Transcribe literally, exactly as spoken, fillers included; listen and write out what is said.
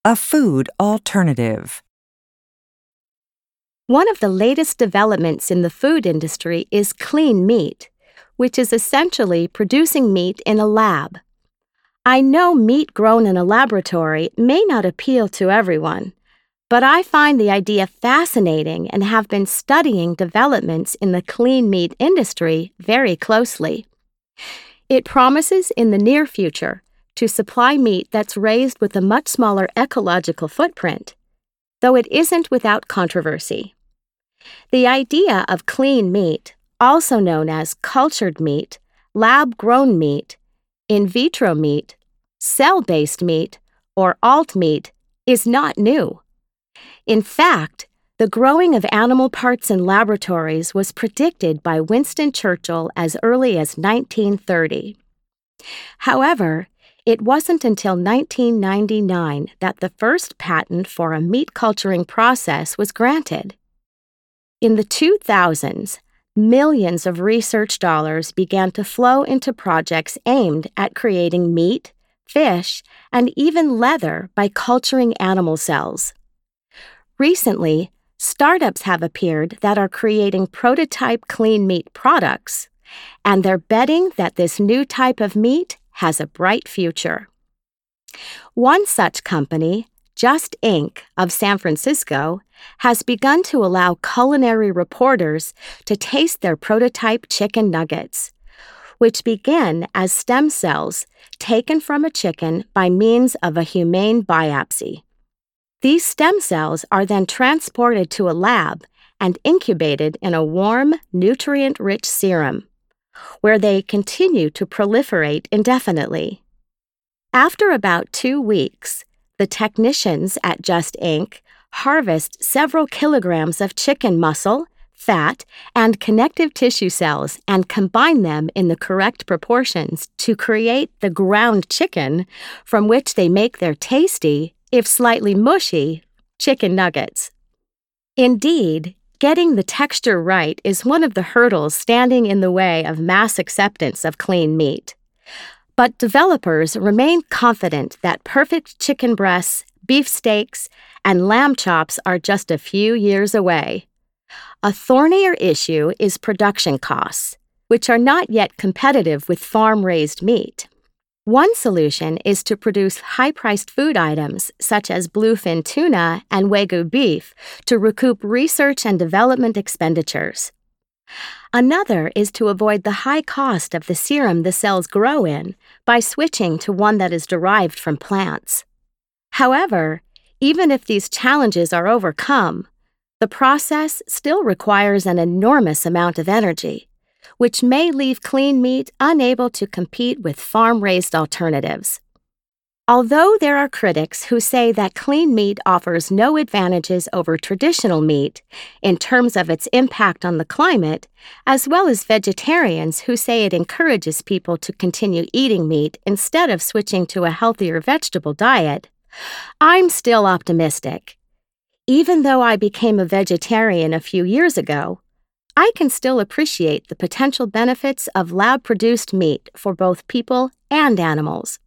A food alternative. One of the latest developments in the food industry is clean meat, which is essentially producing meat in a lab. I know meat grown in a laboratory may not appeal to everyone, but I find the idea fascinating and have been studying developments in the clean meat industry very closely. It promises in the near future to supply meat that's raised with a much smaller ecological footprint, though it isn't without controversy. The idea of clean meat, also known as cultured meat, lab-grown meat, in vitro meat, cell-based meat, or alt meat, is not new. In fact, the growing of animal parts in laboratories was predicted by Winston Churchill as early as nineteen thirty. However, it wasn't until nineteen ninety-nine that the first patent for a meat culturing process was granted. In the two thousands, millions of research dollars began to flow into projects aimed at creating meat, fish, and even leather by culturing animal cells. Recently, startups have appeared that are creating prototype clean meat products, and they're betting that this new type of meat has a bright future. One such company, Just Incorporated of San Francisco, has begun to allow culinary reporters to taste their prototype chicken nuggets, which begin as stem cells taken from a chicken by means of a humane biopsy. These stem cells are then transported to a lab and incubated in a warm, nutrient-rich serum, where they continue to proliferate indefinitely. After about two weeks, the technicians at Just Incorporated harvest several kilograms of chicken muscle, fat, and connective tissue cells and combine them in the correct proportions to create the ground chicken from which they make their tasty, if slightly mushy, chicken nuggets. Indeed, getting the texture right is one of the hurdles standing in the way of mass acceptance of clean meat. But developers remain confident that perfect chicken breasts, beef steaks, and lamb chops are just a few years away. A thornier issue is production costs, which are not yet competitive with farm-raised meat. One solution is to produce high-priced food items such as bluefin tuna and Wagyu beef to recoup research and development expenditures. Another is to avoid the high cost of the serum the cells grow in by switching to one that is derived from plants. However, even if these challenges are overcome, the process still requires an enormous amount of energy, which may leave clean meat unable to compete with farm-raised alternatives. Although there are critics who say that clean meat offers no advantages over traditional meat in terms of its impact on the climate, as well as vegetarians who say it encourages people to continue eating meat instead of switching to a healthier vegetable diet, I'm still optimistic. Even though I became a vegetarian a few years ago, I can still appreciate the potential benefits of lab-produced meat for both people and animals.